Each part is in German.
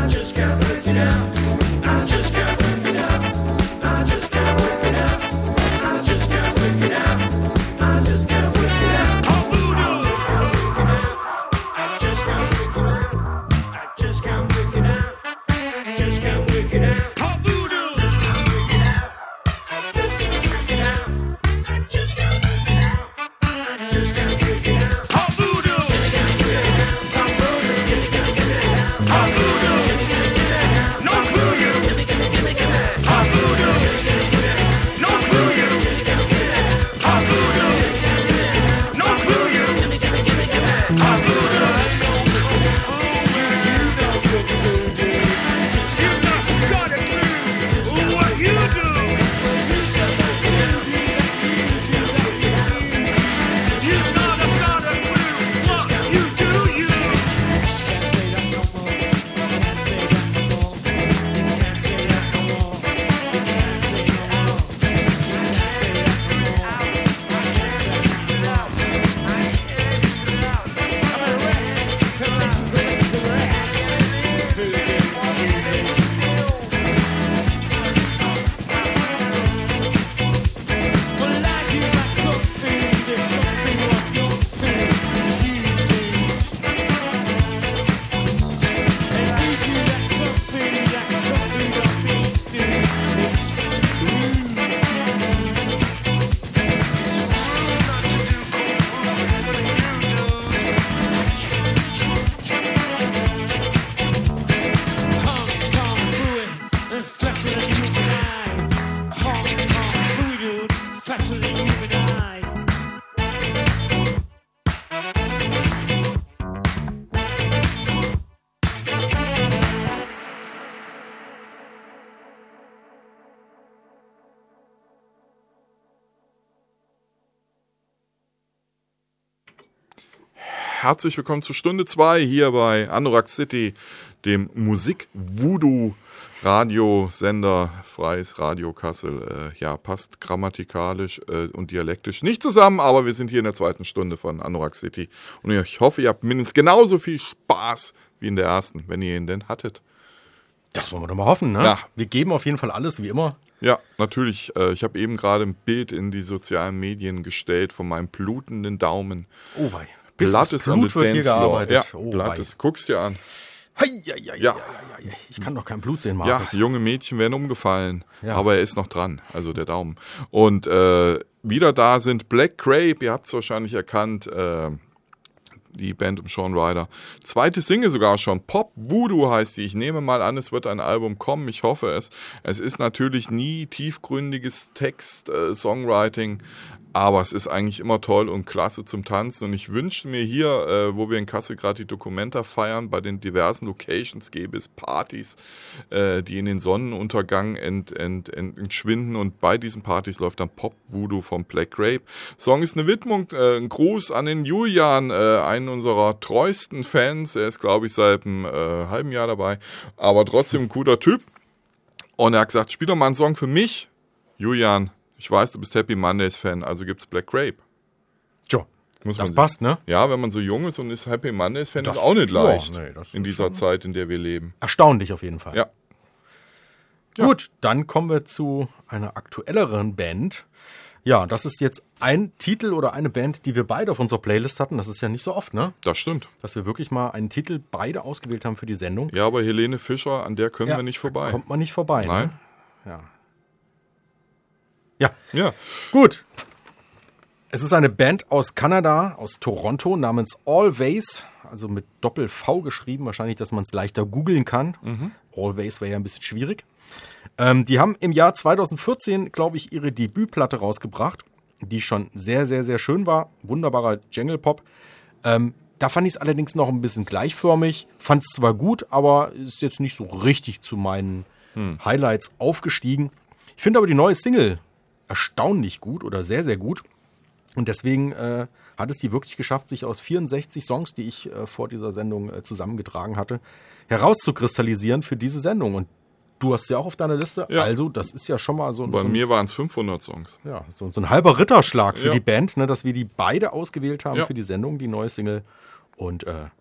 Herzlich willkommen zu Stunde 2 hier bei Anorak City, dem Musik-Voodoo-Radiosender, freies Radio Kassel. Ja, passt grammatikalisch und dialektisch nicht zusammen, aber wir sind hier in der zweiten Stunde von Anorak City. Und ich hoffe, ihr habt mindestens genauso viel Spaß wie in der ersten, wenn ihr ihn denn hattet. Das wollen wir doch mal hoffen, ne? Ja. Wir geben auf jeden Fall alles, wie immer. Ja, natürlich. Ich habe eben gerade ein Bild in die sozialen Medien gestellt von meinem blutenden Daumen. Oh wei. Blood is on the dance floor. Ja, oh, Blood ist. Guck's dir an. Ja. Ich kann doch kein Blut sehen, Markus. Ja, junge Mädchen werden umgefallen, aber er ist noch dran, also der Daumen. Und wieder da sind Black Grape, ihr habt es wahrscheinlich erkannt, die Band um Sean Ryder. Zweite Single sogar schon, Pop Voodoo heißt die. Ich nehme mal an, es wird ein Album kommen, ich hoffe es. Es ist natürlich nie tiefgründiges Text, Songwriting, aber es ist eigentlich immer toll und klasse zum Tanzen. Und ich wünsche mir hier, wo wir in Kassel gerade die Documenta feiern, bei den diversen Locations gäbe es Partys, die in den Sonnenuntergang entschwinden. Und bei diesen Partys läuft dann Pop Voodoo von Black Grape. Song ist eine Widmung, ein Gruß an den Julian, einen unserer treuesten Fans. Er ist, glaube ich, seit einem halben Jahr dabei, aber trotzdem ein guter Typ. Und er hat gesagt, spiel doch mal einen Song für mich, Julian. Ich weiß, du bist Happy Mondays Fan, also gibt's Black Grape. Tja, das passt, ne? Ja, wenn man so jung ist und ist Happy Mondays Fan, ist auch nicht leicht in dieser Zeit, in der wir leben. Erstaunlich auf jeden Fall. Ja. Gut, dann kommen wir zu einer aktuelleren Band. Ja, das ist jetzt ein Titel oder eine Band, die wir beide auf unserer Playlist hatten. Das ist ja nicht so oft, ne? Das stimmt. Dass wir wirklich mal einen Titel beide ausgewählt haben für die Sendung. Ja, aber Helene Fischer, an der können wir nicht vorbei. Kommt man nicht vorbei. Nein. Ne? Ja. Gut. Es ist eine Band aus Kanada, aus Toronto, namens Always, also mit Doppel-V geschrieben, wahrscheinlich, dass man es leichter googeln kann. Always wäre ja ein bisschen schwierig. Die haben im Jahr 2014, glaube ich, ihre Debütplatte rausgebracht, die schon sehr, sehr, sehr schön war. Wunderbarer Jangle-Pop. Da fand ich es allerdings noch ein bisschen gleichförmig. Fand es zwar gut, aber ist jetzt nicht so richtig zu meinen Highlights aufgestiegen. Ich finde aber die neue Single erstaunlich gut oder sehr, sehr gut. Und deswegen hat es die wirklich geschafft, sich aus 64 Songs, die ich vor dieser Sendung zusammengetragen hatte, herauszukristallisieren für diese Sendung. Und du hast sie auch auf deiner Liste. Ja. Also, das ist ja schon mal so... Bei mir waren es 500 Songs. Ja, so ein halber Ritterschlag für die Band, ne, dass wir die beide ausgewählt haben für die Sendung, die neue Single. Und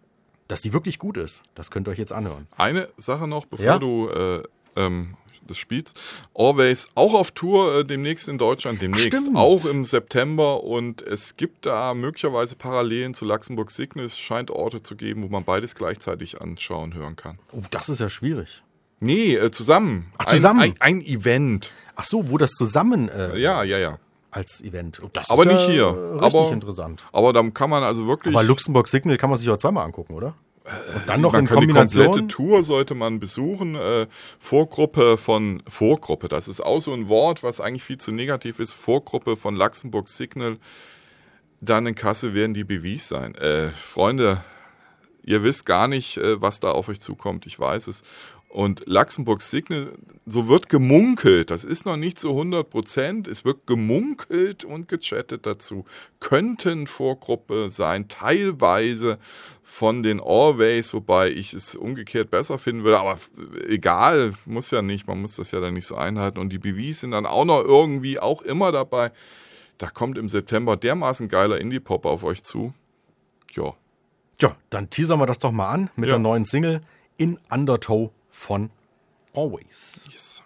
dass die wirklich gut ist. Das könnt ihr euch jetzt anhören. Eine Sache noch, bevor du das spielst. Always auch auf Tour demnächst in Deutschland, auch im September. Und es gibt da möglicherweise Parallelen zu Luxemburg Signal. Es scheint Orte zu geben, wo man beides gleichzeitig anschauen, hören kann. Oh, das ist ja schwierig. Nee, zusammen. Ach, zusammen? Ein Event. Ach so, wo das zusammen Ja. als Event. Oh, das aber ist nicht hier. Richtig interessant. Aber dann kann man also wirklich... Aber Luxemburg Signal kann man sich auch zweimal angucken, oder? Und dann noch in die Kombination. komplette Tour sollte man besuchen. Vorgruppe, das ist auch so ein Wort, was eigentlich viel zu negativ ist. Vorgruppe von Luxemburg Signal. Dann in Kassel werden die BWs sein. Freunde, ihr wisst gar nicht, was da auf euch zukommt. Ich weiß es. Und Luxemburg Signal, so wird gemunkelt, das ist noch nicht zu 100%, es wird gemunkelt und gechattet dazu, könnten Vorgruppe sein, teilweise von den Always, wobei ich es umgekehrt besser finden würde, aber egal, muss ja nicht, man muss das ja dann nicht so einhalten. Und die BWs sind dann auch noch irgendwie auch immer dabei. Da kommt im September dermaßen geiler Indie-Pop auf euch zu. Ja. Ja, dann teasern wir das doch mal an mit der neuen Single In Undertow von Always. Yes.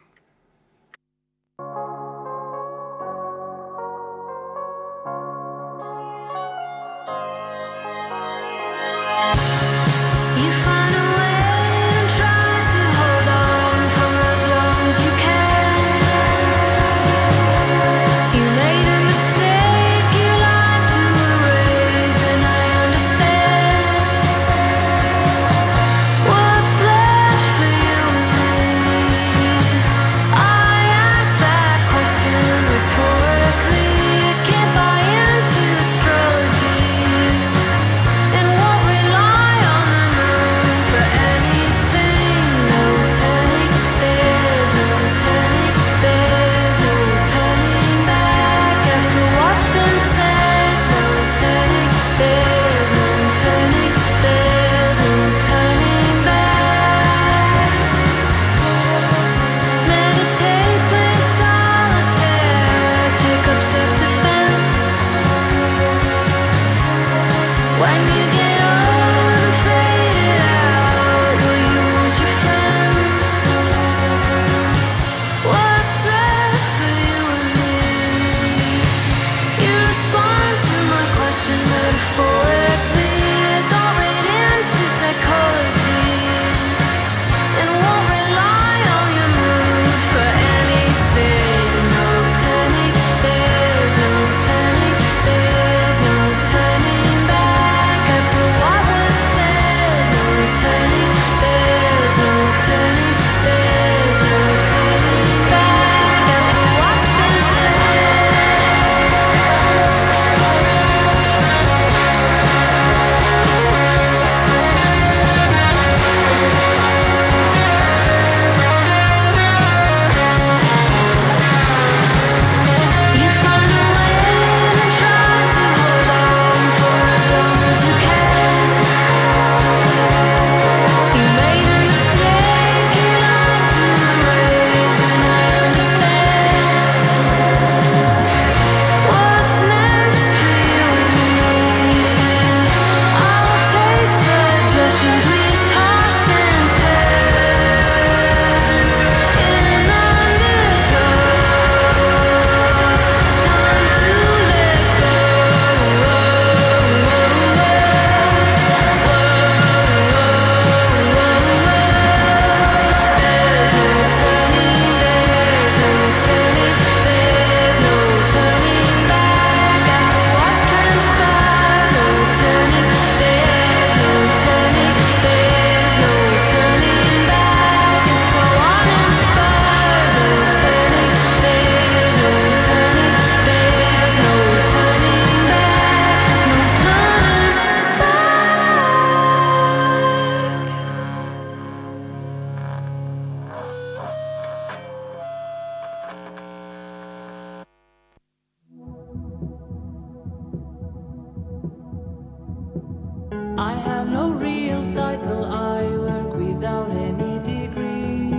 I have no real title, I work without any degree.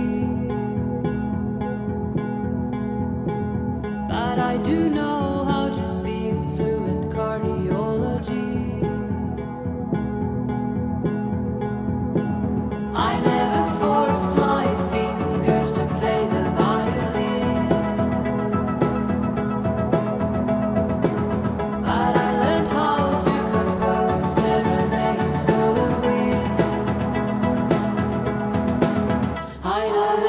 But I do know how to speak fluent cardiology.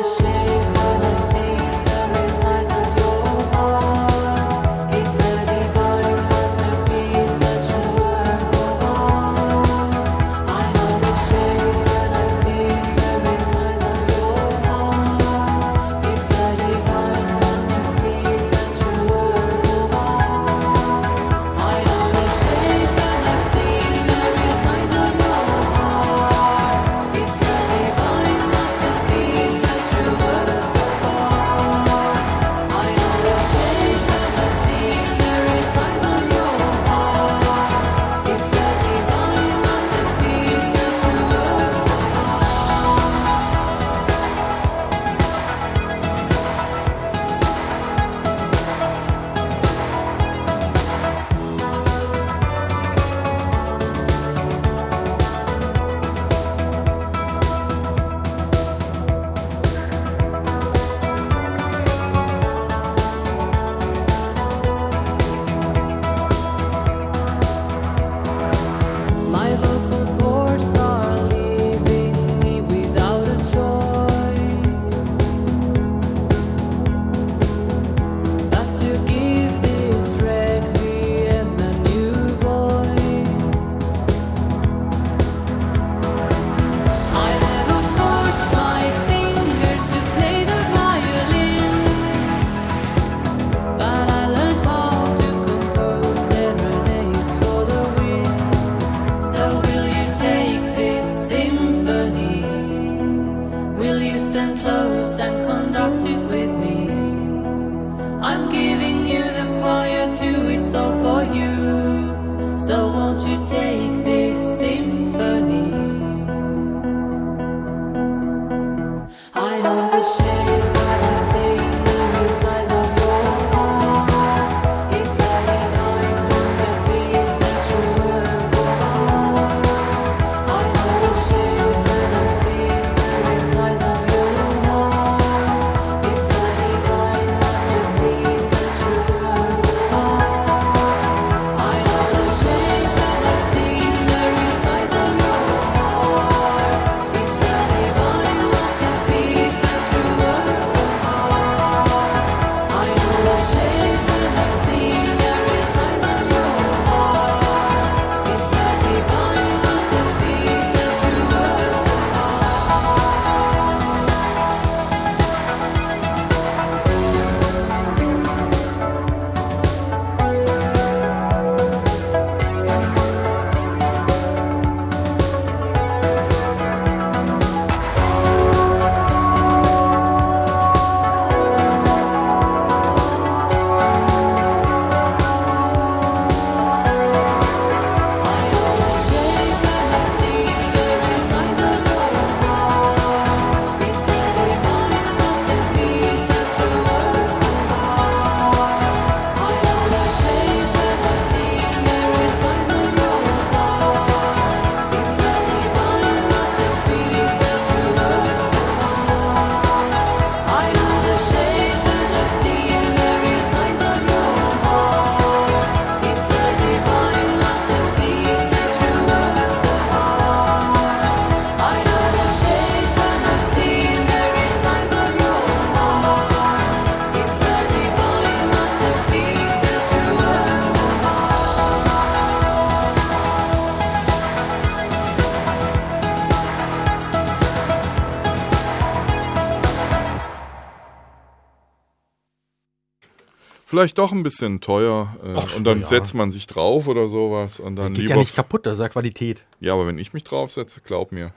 Vielleicht doch ein bisschen teuer und dann setzt man sich drauf oder sowas. Und dann geht lieber ja nicht kaputt, das ist ja Qualität. Ja, aber wenn ich mich draufsetze, glaub mir.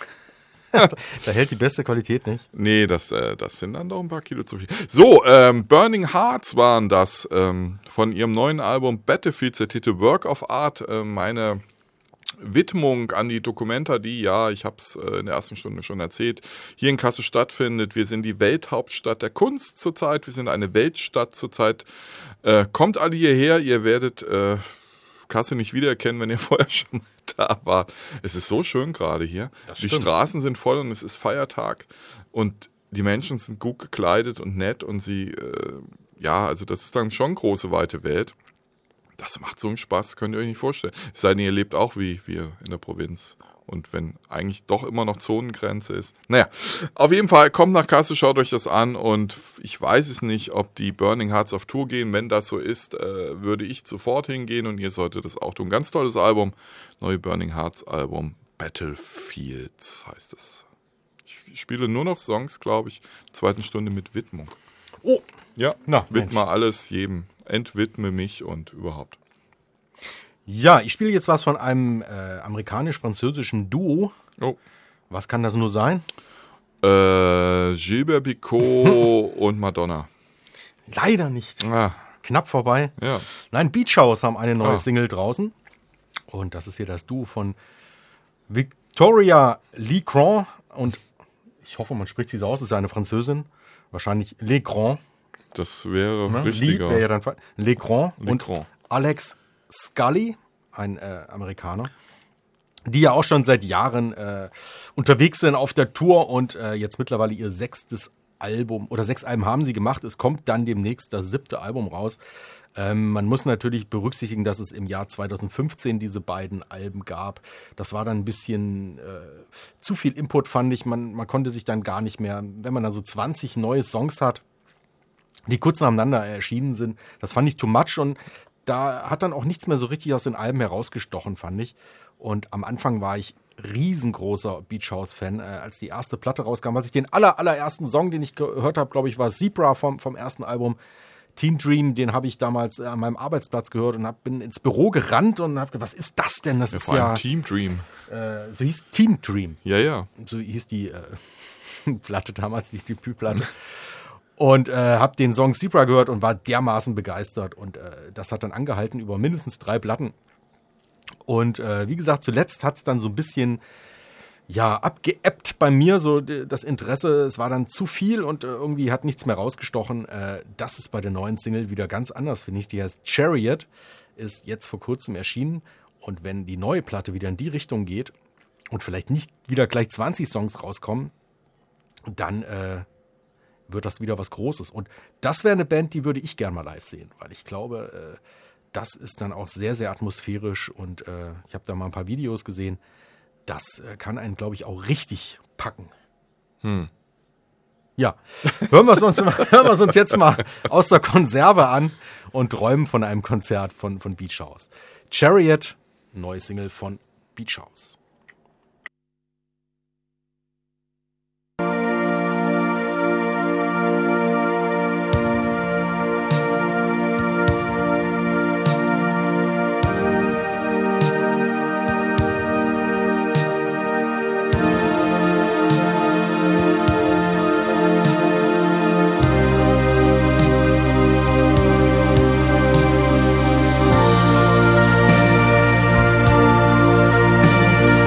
Da hält die beste Qualität nicht. Nee, das sind dann doch ein paar Kilo zu viel. So, Burning Hearts waren das von ihrem neuen Album Battlefield, der Titel Work of Art, meine Widmung an die Documenta, die, ja, ich habe es in der ersten Stunde schon erzählt, hier in Kassel stattfindet. Wir sind die Welthauptstadt der Kunst zurzeit, wir sind eine Weltstadt zurzeit. Kommt alle hierher, ihr werdet Kassel nicht wiedererkennen, wenn ihr vorher schon mal da wart. Es ist so schön gerade hier. Die Straßen sind voll und es ist Feiertag und die Menschen sind gut gekleidet und nett und sie, also das ist dann schon große, weite Welt. Das macht so einen Spaß, könnt ihr euch nicht vorstellen. Es sei denn, ihr lebt auch wie wir in der Provinz Und wenn eigentlich doch immer noch Zonengrenze ist. Naja, auf jeden Fall, kommt nach Kassel, schaut euch das an. Und ich weiß es nicht, ob die Burning Hearts auf Tour gehen. Wenn das so ist, würde ich sofort hingehen und ihr solltet das auch tun. Ganz tolles Album, neue Burning Hearts Album, Battlefields heißt es. Ich spiele nur noch Songs, glaube ich, zweiten Stunde mit Widmung. Oh, Ja, na, widme alles jedem. Entwidme mich und überhaupt. ja, ich spiele jetzt was von einem amerikanisch-französischen Duo. Oh. Was kann das nur sein? Gilbert Bicot und Madonna. Leider nicht. Ah, Knapp vorbei. ja. Nein, Beach House haben eine neue Ah. Single draußen. Und das ist hier das Duo von Victoria Legrand. Und ich hoffe, man spricht sie so aus. Es ist eine Französin. Wahrscheinlich Legrand. Das wäre Ne? richtiger. Wäre ja dann Legrand. Und Legrand. Alex Scully, ein Amerikaner, die ja auch schon seit Jahren unterwegs sind auf der Tour und jetzt mittlerweile ihr 6. Album oder 6 Alben haben sie gemacht. Es kommt dann demnächst das 7. Album raus. Man muss natürlich berücksichtigen, dass es im Jahr 2015 diese beiden Alben gab. Das war dann ein bisschen zu viel Input, fand ich. Man konnte sich dann gar nicht mehr, wenn man dann so 20 neue Songs hat, die kurz nacheinander erschienen sind, das fand ich too much und da hat dann auch nichts mehr so richtig aus den Alben herausgestochen, fand ich. Und am Anfang war ich riesengroßer Beach House-Fan, als die erste Platte rauskam. Als ich den allerersten Song, den ich gehört habe, glaube ich, war Zebra vom ersten Album, Teen Dream, den habe ich damals an meinem Arbeitsplatz gehört und bin ins Büro gerannt und habe gedacht, was ist das denn? Das ist Vor allem ja, Team Dream. so hieß Teen Dream. Ja, ja. So hieß die Platte damals, die Debütplatte. Und habe den Song Zebra gehört und war dermaßen begeistert. Und das hat dann angehalten über mindestens 3 Platten. Und wie gesagt, zuletzt hat es dann so ein bisschen abgeebbt bei mir, so das Interesse. Es war dann zu viel und irgendwie hat nichts mehr rausgestochen. Das ist bei der neuen Single wieder ganz anders, finde ich. Die heißt Chariot, ist jetzt vor kurzem erschienen. Und wenn die neue Platte wieder in die Richtung geht und vielleicht nicht wieder gleich 20 Songs rauskommen, dann wird das wieder was Großes. Und das wäre eine Band, die würde ich gerne mal live sehen, weil ich glaube, das ist dann auch sehr, sehr atmosphärisch und ich habe da mal ein paar Videos gesehen. Das kann einen, glaube ich, auch richtig packen. Ja, hören wir es uns jetzt mal aus der Konserve an und träumen von einem Konzert von Beach House. Chariot, neue Single von Beach House. I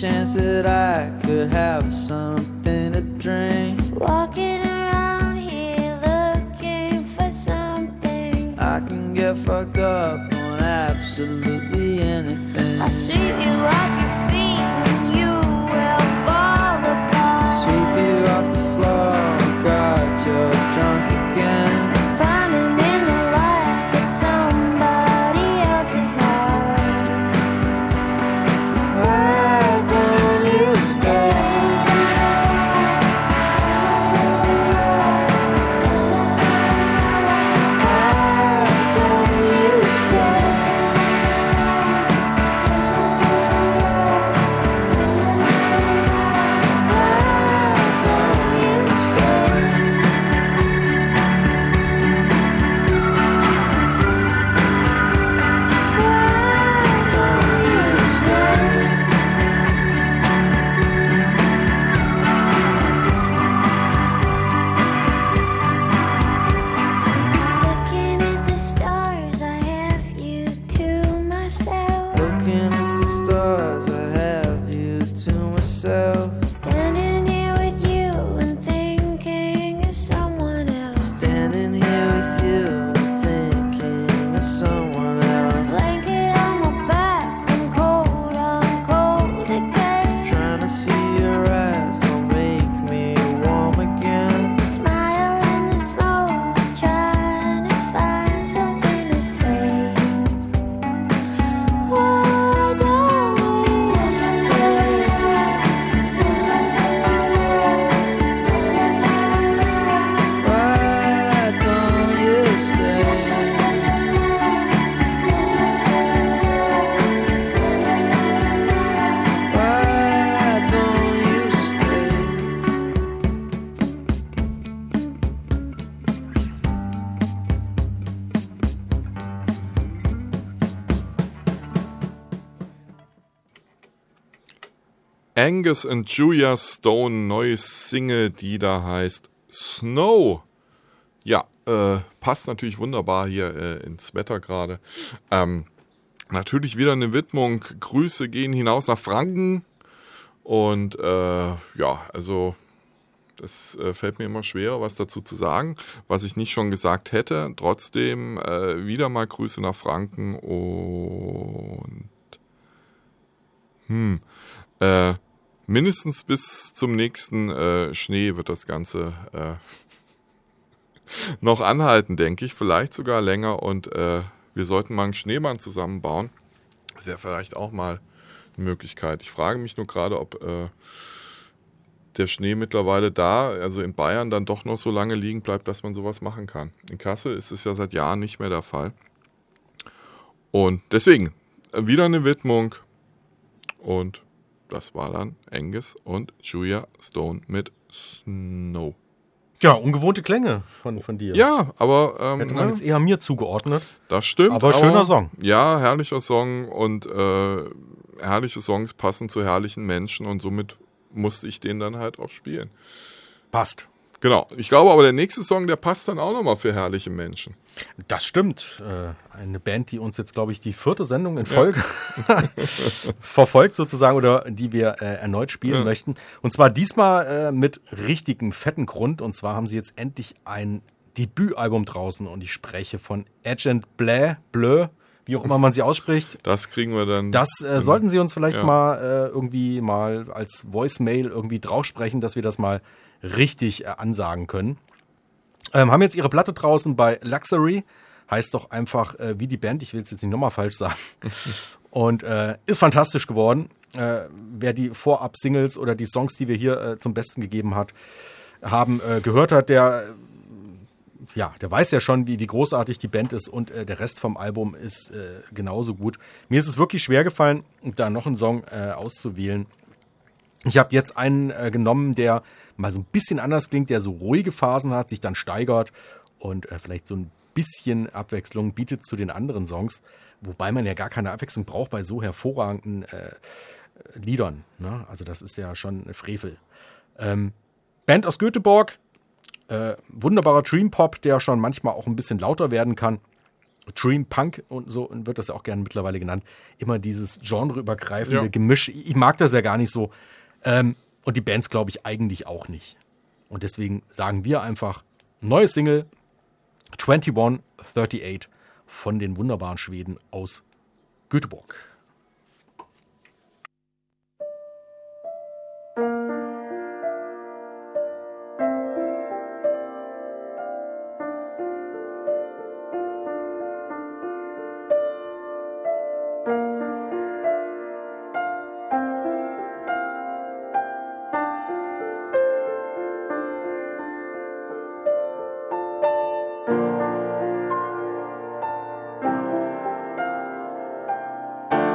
chance that I could have something to drink. Walking around here looking for something. I can get fucked up on absolutely anything. I'll sweep you off your feet and you will fall apart. Sweep you off the floor, God, you're drunk again. Finding in the light that somebody else's heart. Why don't you stay? Looking at the stars, I have you to myself. Looking at the stars, I have you to myself. Standing here with you and thinking of someone else. Standing here with you, thinking of someone else. Blanket on my back, I'm cold again. Trying to see your eyes, don't make me warm again. Smile in the smoke, trying to find something to say. Why don't we stay? Why don't you stay? Why don't you stay? Angus and Julia Stone, neues Single, die da heißt Snow. Ja, passt natürlich wunderbar hier ins Wetter gerade. Natürlich wieder eine Widmung. Grüße gehen hinaus nach Franken. Und ja, also das fällt mir immer schwer, was dazu zu sagen, was ich nicht schon gesagt hätte. Trotzdem wieder mal Grüße nach Franken und mindestens bis zum nächsten Schnee wird das Ganze noch anhalten, denke ich. Vielleicht sogar länger und wir sollten mal einen Schneemann zusammenbauen. Das wäre vielleicht auch mal eine Möglichkeit. Ich frage mich nur gerade, ob der Schnee mittlerweile da, also in Bayern, dann doch noch so lange liegen bleibt, dass man sowas machen kann. In Kassel ist es ja seit Jahren nicht mehr der Fall. Und deswegen wieder eine Widmung und das war dann Angus und Julia Stone mit Snow. Ja, ungewohnte Klänge von dir. Ja, aber Hätte man jetzt eher mir zugeordnet. das stimmt. Aber schöner Song. Ja, herrlicher Song und herrliche Songs passen zu herrlichen Menschen und somit musste ich den dann halt auch spielen. Passt. Genau. Ich glaube aber, der nächste Song, der passt dann auch nochmal für herrliche Menschen. Das stimmt. Eine Band, die uns jetzt, glaube ich, die 4. Sendung in Folge verfolgt sozusagen oder die wir erneut spielen möchten. Und zwar diesmal mit richtigem fetten Grund. Und zwar haben sie jetzt endlich ein Debütalbum draußen und ich spreche von Agent Bleu, wie auch immer man sie ausspricht. Das kriegen wir dann. Das sollten Sie uns vielleicht mal irgendwie mal als Voicemail irgendwie draufsprechen, dass wir das mal richtig ansagen können. Haben jetzt ihre Platte draußen bei Luxury. Heißt doch einfach wie die Band. Ich will es jetzt nicht nochmal falsch sagen. Und ist fantastisch geworden. Wer die Vorab-Singles oder die Songs, die wir hier zum Besten gegeben haben, gehört hat, der weiß ja schon, wie großartig die Band ist. Und der Rest vom Album ist genauso gut. Mir ist es wirklich schwer gefallen, da noch einen Song auszuwählen. Ich habe jetzt einen genommen, der mal so ein bisschen anders klingt, der so ruhige Phasen hat, sich dann steigert und vielleicht so ein bisschen Abwechslung bietet zu den anderen Songs, wobei man ja gar keine Abwechslung braucht bei so hervorragenden Liedern. Ne? Also das ist ja schon ein Frevel. Band aus Göteborg, wunderbarer Dream Pop, der schon manchmal auch ein bisschen lauter werden kann. Dream Punk und so wird das ja auch gerne mittlerweile genannt, immer dieses genreübergreifende Ja. Gemisch. Ich mag das ja gar nicht so. Und die Bands glaube ich eigentlich auch nicht. Und deswegen sagen wir einfach, neue Single 2138 von den wunderbaren Schweden aus Göteborg. I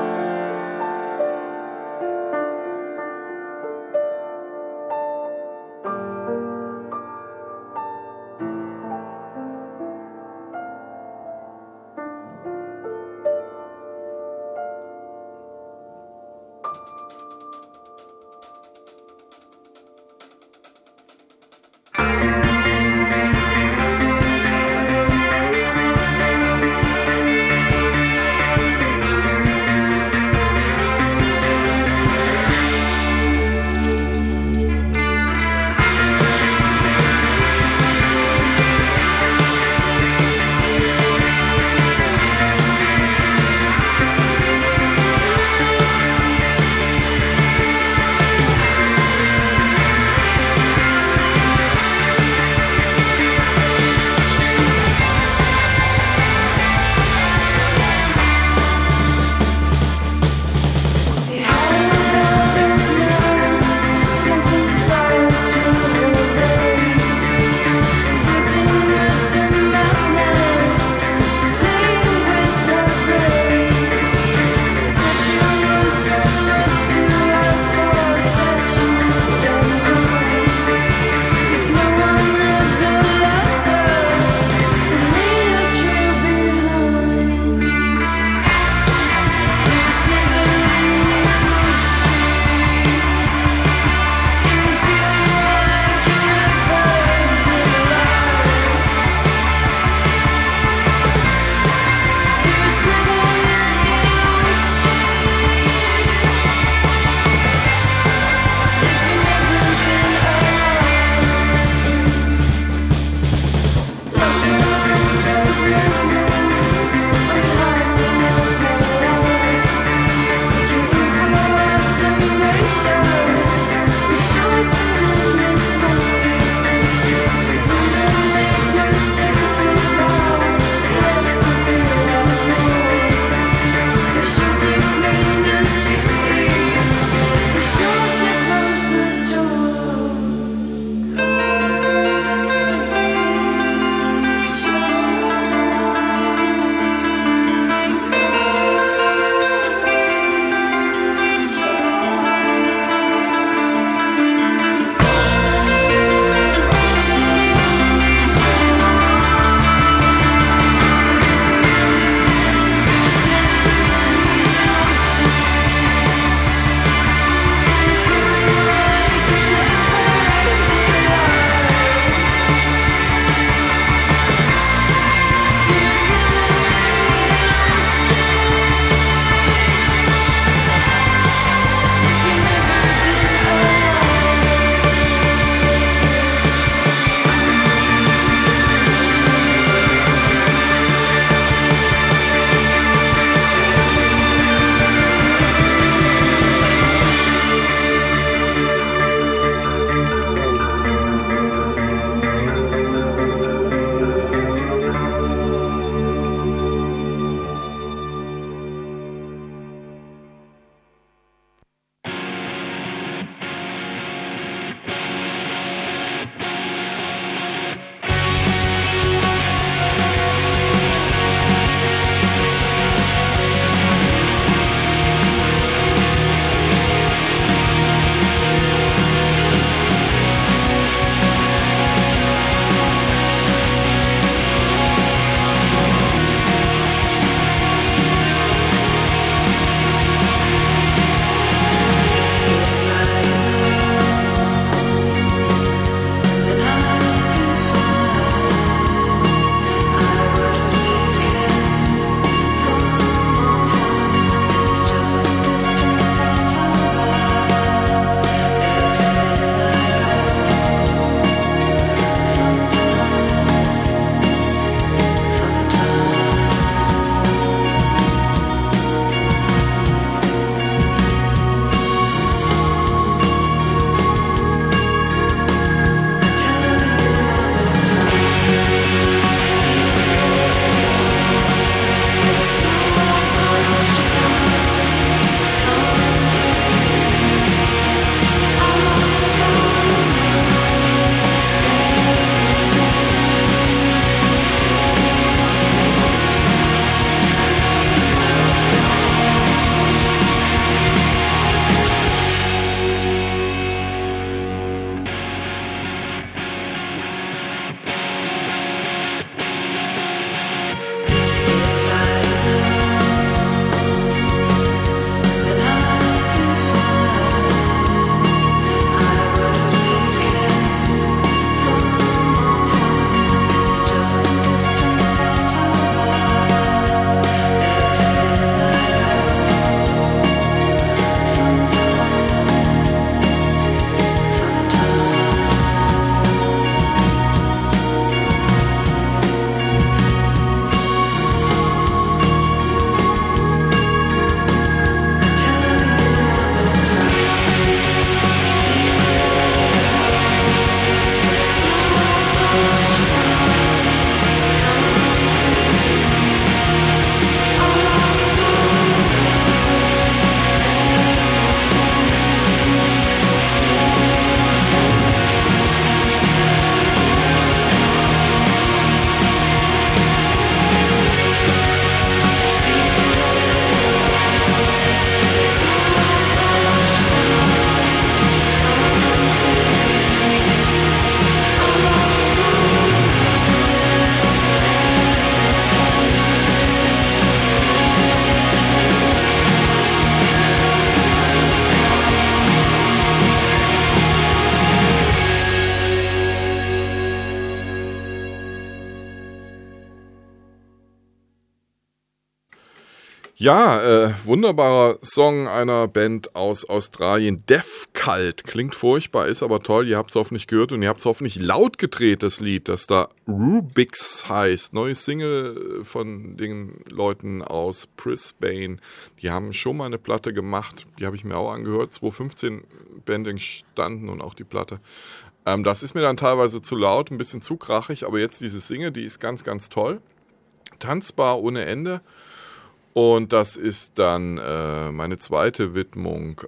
Ja, wunderbarer Song einer Band aus Australien. Death Cult. Klingt furchtbar, ist aber toll. Ihr habt es hoffentlich gehört und ihr habt es hoffentlich laut gedreht, das Lied, das da Rubix heißt. Neue Single von den Leuten aus Brisbane. Die haben schon mal eine Platte gemacht. Die habe ich mir auch angehört. 2015 Band entstanden und auch die Platte. Das ist mir dann teilweise zu laut, ein bisschen zu krachig. Aber jetzt diese Single, die ist ganz, ganz toll. Tanzbar ohne Ende. Und das ist dann meine zweite Widmung,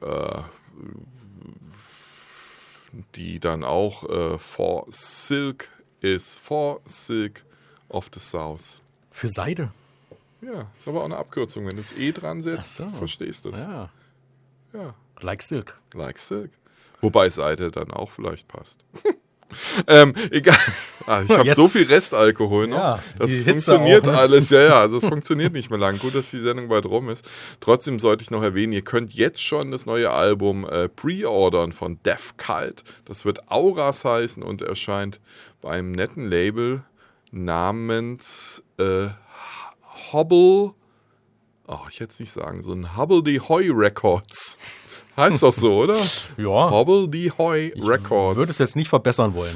die dann auch For Silk ist. For Silk of the South. Für Seide. Ja, ist aber auch eine Abkürzung. Wenn du das E dran setzt, Ach so. verstehst du es. Ja. Ja, Like Silk. like Silk. Wobei Seide dann auch vielleicht passt. Egal. Ich habe Jetzt- so viel Restalkohol noch. Ja, das die Hitze funktioniert auch, ne? alles. Ja, also es funktioniert nicht mehr lang. Gut, dass die Sendung bald rum ist. Trotzdem sollte ich noch erwähnen, ihr könnt jetzt schon das neue Album pre-ordern von Death Cult. Das wird Auras heißen und erscheint bei einem netten Label namens Hobble. Ich hätte es nicht sagen, so ein Hubble the Hoy Records. Heißt doch so, oder? Ja. Hobble the Hoy Records. Würde es jetzt nicht verbessern wollen.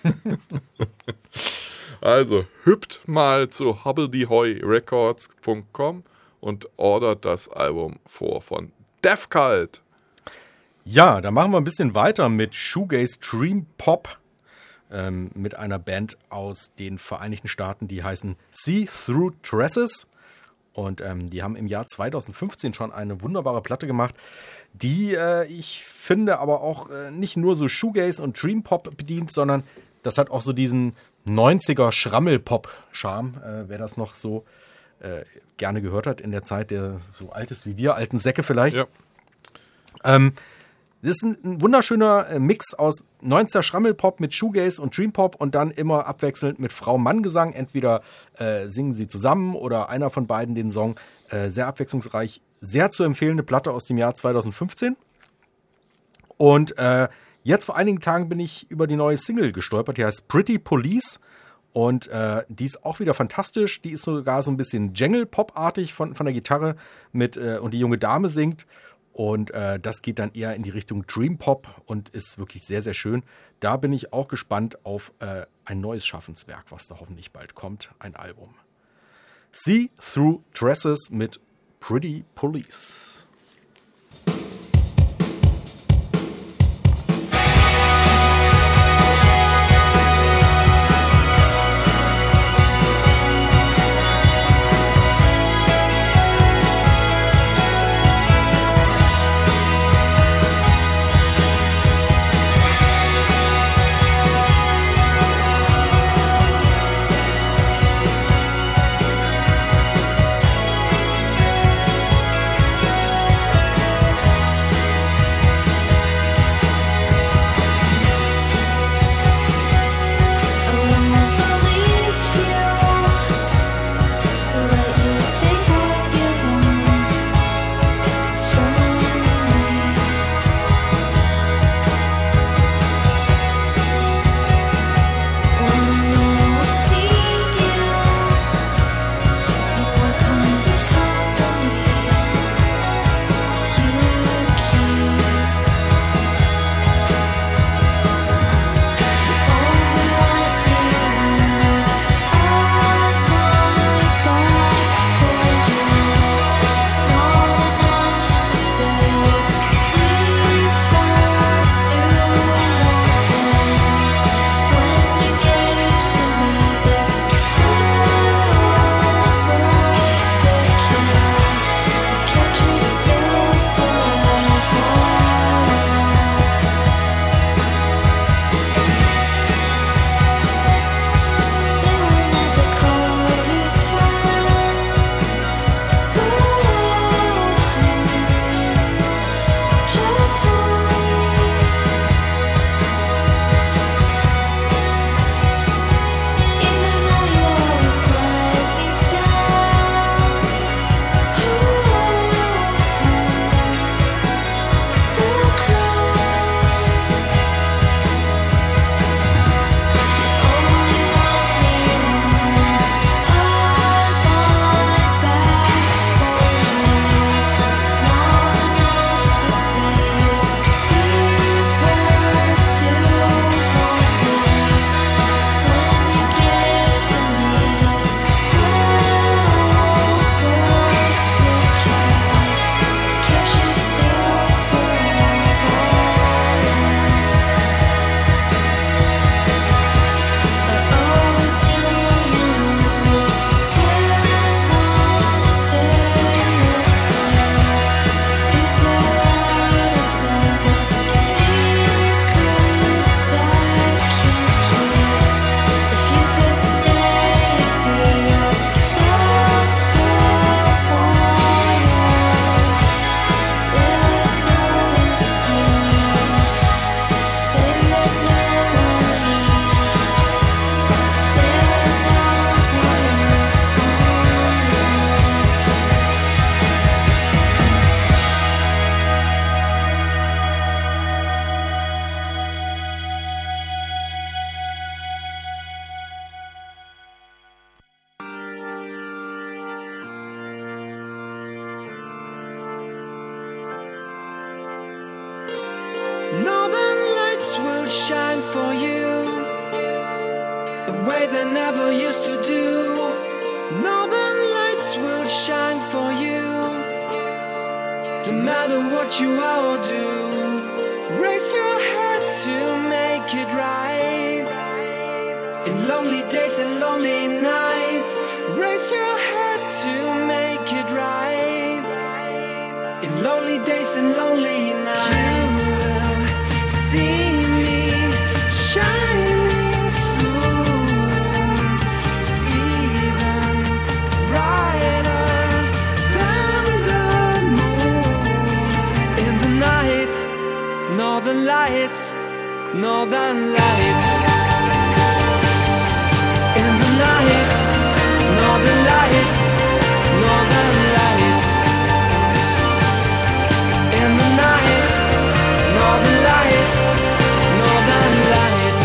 Also hüpft mal zu hubblethehoyrecords.com und ordert das Album vor von Death Cult. Ja, da machen wir ein bisschen weiter mit Shoegaze Dream Pop. Mit einer Band aus den Vereinigten Staaten, die heißen See Through Dresses. Und die haben im Jahr 2015 schon eine wunderbare Platte gemacht, die ich finde aber auch nicht nur so Shoegaze und Dream Pop bedient, sondern das hat auch so diesen 90er Schrammel-Pop-Charme. Wer das noch so gerne gehört hat in der Zeit, der so alt ist wie wir, alten Säcke vielleicht. Ja. Das ist ein wunderschöner Mix aus 90er Schrammelpop mit Shoegaze und Dreampop und dann immer abwechselnd mit Frau-Mann-Gesang. Entweder singen sie zusammen oder einer von beiden den Song. Sehr abwechslungsreich, sehr zu empfehlende Platte aus dem Jahr 2015. Und jetzt vor einigen Tagen bin ich über die neue Single gestolpert, die heißt Pretty Police. Und die ist auch wieder fantastisch. Die ist sogar so ein bisschen Jangle-Pop-artig von der Gitarre und die junge Dame singt. Und das geht dann eher in die Richtung Dream Pop und ist wirklich sehr, sehr schön. Da bin ich auch gespannt auf ein neues Schaffenswerk, was da hoffentlich bald kommt, ein Album. See Through Dresses mit Pretty Police. Pretty shine for you the way they never used to do. Northern lights will shine for you. No matter what you are or do, raise your head to make it right. In lonely days and lonely nights, raise your head to make it right. In lonely days and lonely nights, you will see me shining soon, even brighter than the moon. In the night, northern lights, northern lights. In the night, northern lights, northern lights. In the night, northern lights, northern lights.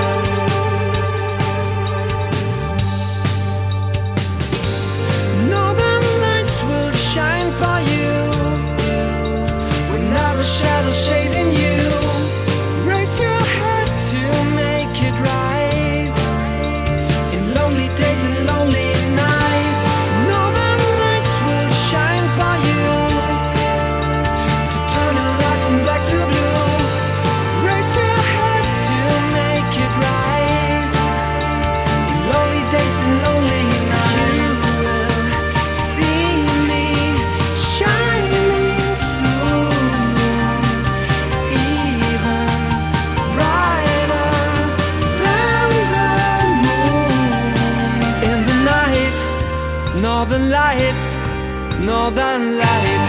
Northern lights will shine for you whenever shadows chasing you. Raise your head to make it right. In lonely days and lonely nights, northern lights will shine for you to turn a life from black to blue. Raise your head to make it right. In lonely days and lonely nights, you will see me shining soon, even brighter than the moon. In the night, northern lights, northern lights.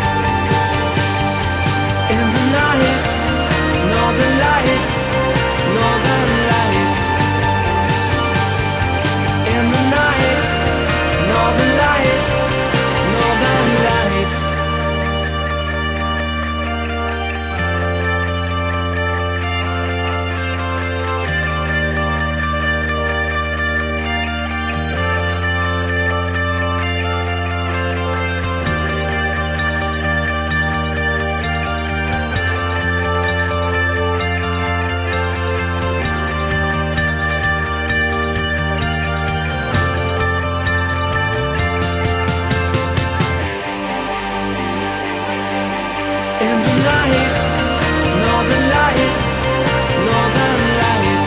In the night, northern lights, northern lights. In the night, northern lights, northern lights. In the night, northern lights, northern lights.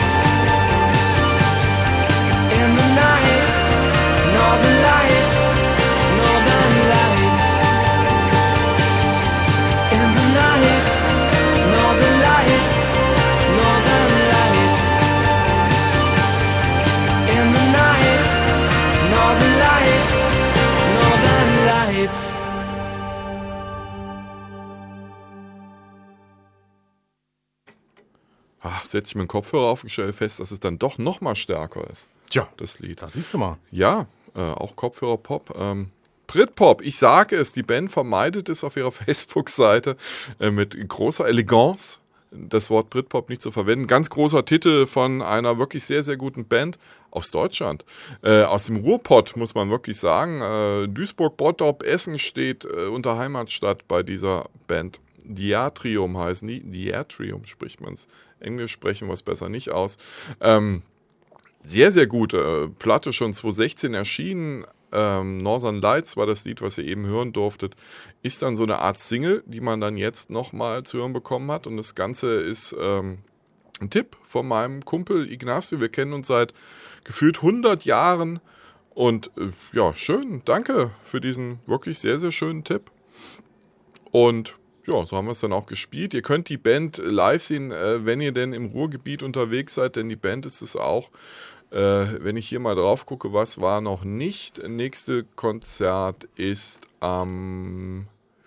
In the night, northern lights, northern lights. In the night, northern lights, northern lights. In the night, northern lights, northern lights. Setze ich mir einen Kopfhörer auf und stelle fest, dass es dann doch noch mal stärker ist, Tja, das Lied. da siehst du mal. Ja, auch Kopfhörer-Pop. Britpop, ich sage es, die Band vermeidet es auf ihrer Facebook-Seite mit großer Eleganz, das Wort Britpop nicht zu verwenden. Ganz großer Titel von einer wirklich sehr, sehr guten Band aus Deutschland. Aus dem Ruhrpott, muss man wirklich sagen. Duisburg, Bottrop, Essen steht unter Heimatstadt bei dieser Band. Diatrium heißen die. Diatrium spricht man es. Englisch sprechen wir es besser nicht aus. Sehr, sehr gute Platte, schon 2016 erschienen. Northern Lights war das Lied, was ihr eben hören durftet. Ist dann so eine Art Single, die man dann jetzt nochmal zu hören bekommen hat. Und das Ganze ist ein Tipp von meinem Kumpel Ignacio. Wir kennen uns seit gefühlt 100 Jahren. Und ja, schön, danke für diesen wirklich sehr, sehr schönen Tipp. Und ja, so haben wir es dann auch gespielt. Ihr könnt die Band live sehen, wenn ihr denn im Ruhrgebiet unterwegs seid, denn die Band ist es auch. Wenn ich hier mal drauf gucke, was war noch nicht. Nächste Konzert ist am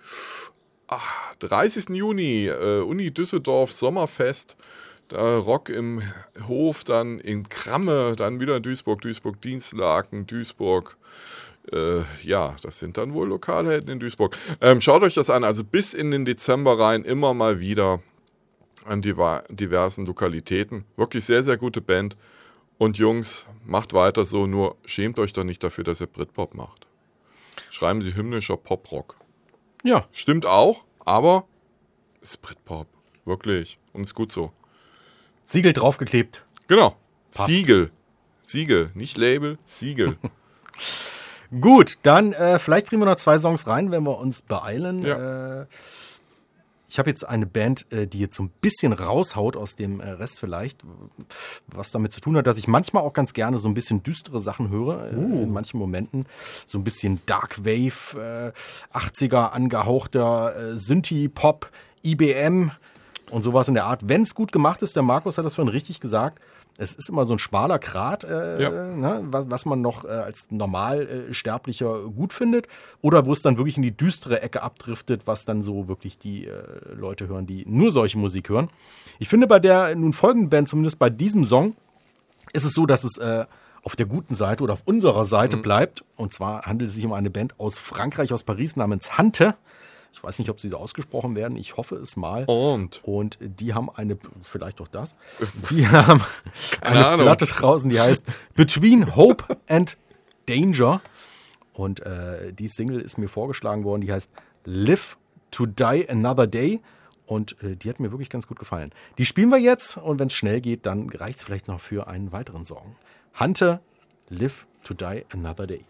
30. Juni, Uni Düsseldorf, Sommerfest. Rock im Hof, dann in Kramme, dann wieder Duisburg, Dienstlaken, Duisburg. Ja, das sind dann wohl Lokalhelden in Duisburg. Schaut euch das an, also bis in den Dezember rein, immer mal wieder an diversen Lokalitäten. Wirklich sehr, sehr gute Band. Und Jungs, macht weiter so, nur schämt euch doch nicht dafür, dass ihr Britpop macht. Schreiben Sie hymnischer Poprock. Ja. Stimmt auch, aber es ist Britpop. Wirklich. Und ist gut so. Siegel draufgeklebt. Genau. Passt. Siegel, nicht Label, Siegel. Gut, dann vielleicht kriegen wir noch 2 Songs rein, wenn wir uns beeilen. Ja. Ich habe jetzt eine Band, die jetzt so ein bisschen raushaut aus dem Rest vielleicht, was damit zu tun hat, dass ich manchmal auch ganz gerne so ein bisschen düstere Sachen höre, in manchen Momenten. So ein bisschen Dark Wave, 80er angehauchter Synthie-Pop, IBM und sowas in der Art. Wenn es gut gemacht ist, der Markus hat das vorhin richtig gesagt, es ist immer so ein schmaler Grat, ne, was man noch als Normalsterblicher gut findet. Oder wo es dann wirklich in die düstere Ecke abdriftet, was dann so wirklich die Leute hören, die nur solche Musik hören. Ich finde bei der nun folgenden Band, zumindest bei diesem Song, ist es so, dass es auf der guten Seite oder auf unserer Seite bleibt. Und zwar handelt es sich um eine Band aus Frankreich, aus Paris namens Hante. Ich weiß nicht, ob sie so ausgesprochen werden. Ich hoffe es mal. Und die haben vielleicht doch das. Die haben eine Platte draußen, die heißt Between Hope and Danger. Und die Single ist mir vorgeschlagen worden, die heißt Live to Die Another Day. Und die hat mir wirklich ganz gut gefallen. Die spielen wir jetzt und wenn es schnell geht, dann reicht es vielleicht noch für einen weiteren Song. Hante, Live to Die Another Day.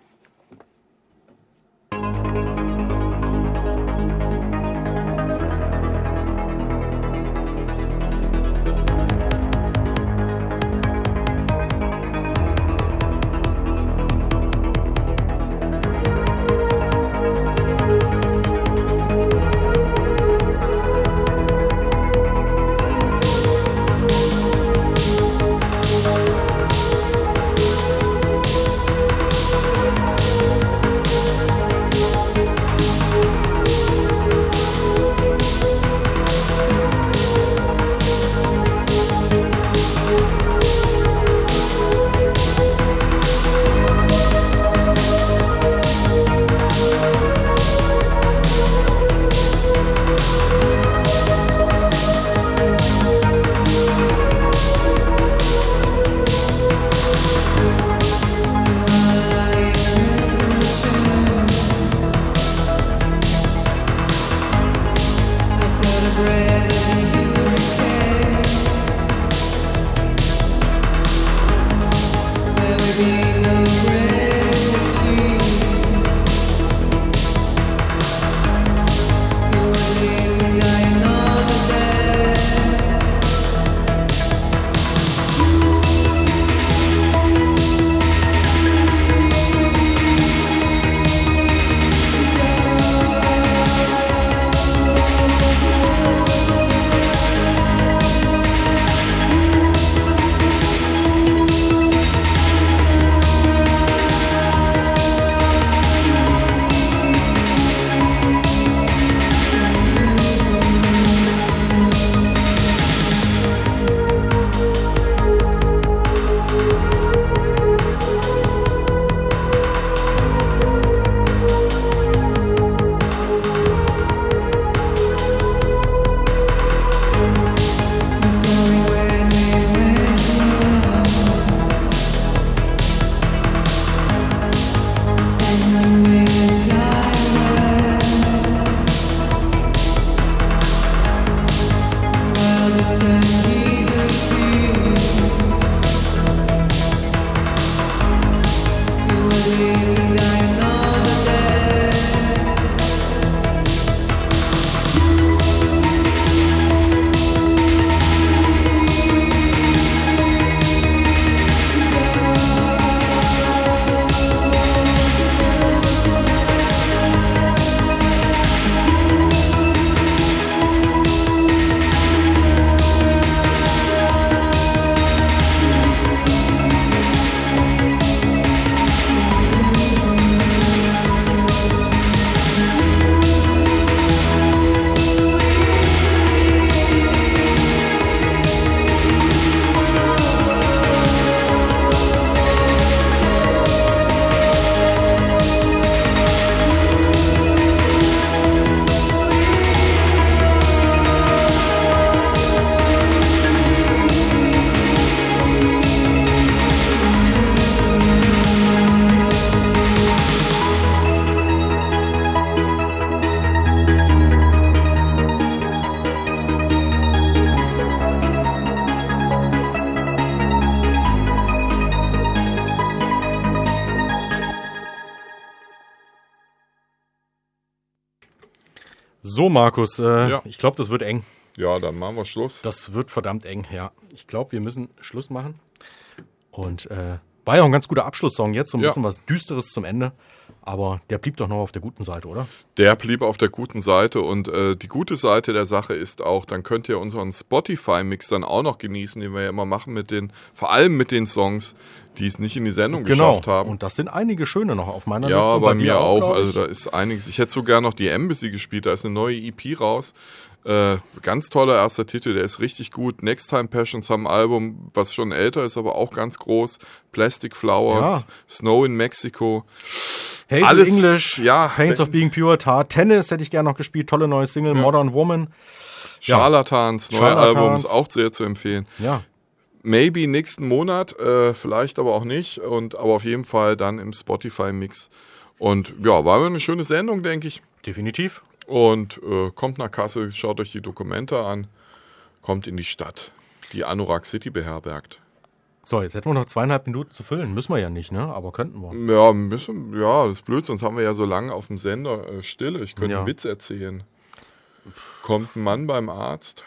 So, Markus, Ja. ich glaube, das wird eng. Ja, dann machen wir Schluss. Das wird verdammt eng, ja. Ich glaube, wir müssen Schluss machen. Und war ja auch ein ganz guter Abschlusssong jetzt, so ein Ja. bisschen was Düsteres zum Ende. Aber der blieb doch noch auf der guten Seite, oder? Der blieb auf der guten Seite und die gute Seite der Sache ist auch, dann könnt ihr unseren Spotify-Mix dann auch noch genießen, den wir ja immer machen vor allem mit den Songs, die es nicht in die Sendung geschafft haben. Und das sind einige schöne noch auf meiner Ja, Liste. und bei dir mir auch. glaub ich. Also da ist einiges. Ich hätte so gern noch die Embassy gespielt. Da ist eine neue EP raus. Ganz toller erster Titel. Der ist richtig gut. Next Time Passions haben ein Album, was schon älter ist, aber auch ganz groß. Plastic Flowers, Ja. Snow in Mexico. Hazel alles, English, ja, Pains of Being Pure, Tar, Tennis hätte ich gerne noch gespielt, tolle neue Single, Modern Woman. Ja. Charlatans, neue Charlatans. Album ist auch sehr zu empfehlen. Ja, Maybe nächsten Monat, vielleicht aber auch nicht. Aber auf jeden Fall dann im Spotify-Mix. Und ja, war eine schöne Sendung, denke ich. definitiv. Und kommt nach Kassel, schaut euch die Dokumente an, kommt in die Stadt, die Anorak City beherbergt. So, jetzt hätten wir noch 2,5 Minuten zu füllen. Müssen wir ja nicht, ne? Aber könnten wir. Ja, das ist blöd, sonst haben wir ja so lange auf dem Sender Stille. Ich könnte Ja. einen Witz erzählen. Kommt ein Mann beim Arzt.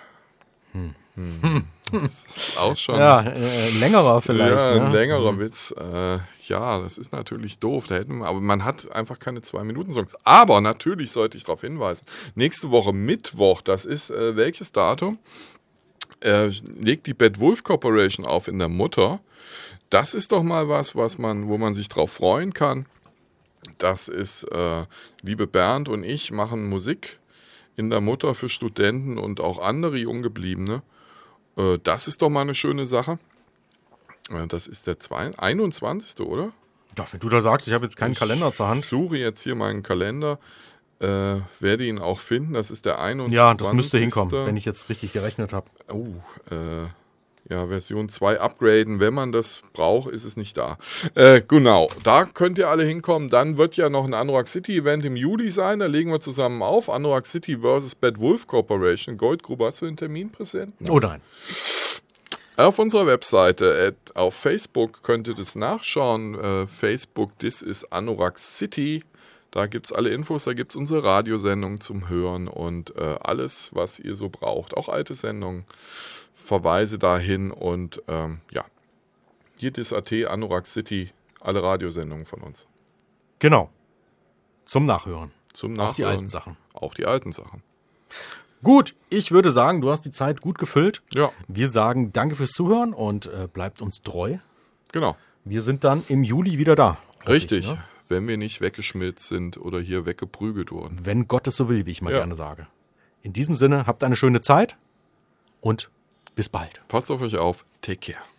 Das ist auch schon... Ja, längerer vielleicht. Ja, ein ne? längerer Witz. Ja, das ist natürlich doof. Aber man hat einfach keine 2-Minuten-Songs. Aber natürlich sollte ich darauf hinweisen. Nächste Woche Mittwoch, das ist welches Datum? Legt die Bad Wolf Corporation auf in der Mutter. Das ist doch mal was, wo man sich drauf freuen kann. Das ist, liebe Bernd und ich machen Musik in der Mutter für Studenten und auch andere Junggebliebene. Das ist doch mal eine schöne Sache. Das ist der 21. oder? Ja, wenn du da sagst, ich habe jetzt keinen Kalender zur Hand. Ich suche jetzt hier meinen Kalender. Werde ihn auch finden. Das ist der 21. Ja, das müsste hinkommen, wenn ich jetzt richtig gerechnet habe. Ja, Version 2 upgraden. Wenn man das braucht, ist es nicht da. Genau, da könnt ihr alle hinkommen. Dann wird ja noch ein Anorak City Event im Juli sein. Da legen wir zusammen auf. Anorak City vs. Bad Wolf Corporation. Goldgrube, hast du den Termin präsent? Oh nein. Auf unserer Webseite, auf Facebook könnt ihr das nachschauen. Facebook, this is Anorak City. Da gibt es alle Infos, da gibt es unsere Radiosendung zum Hören und alles, was ihr so braucht. Auch alte Sendungen, Verweise dahin und ja, hier das.at, Anorak City, alle Radiosendungen von uns. Genau. Zum Nachhören. Zum Nachhören. Auch die alten Sachen. Auch die alten Sachen. Gut, ich würde sagen, du hast die Zeit gut gefüllt. Ja, Wir sagen danke fürs Zuhören und bleibt uns treu. genau. Wir sind dann im Juli wieder da. Richtig. Ne? Wenn wir nicht weggeschmilzt sind oder hier weggeprügelt wurden. Wenn Gott es so will, wie ich mal Ja. gerne sage. In diesem Sinne, habt eine schöne Zeit und bis bald. Passt auf euch auf. Take care.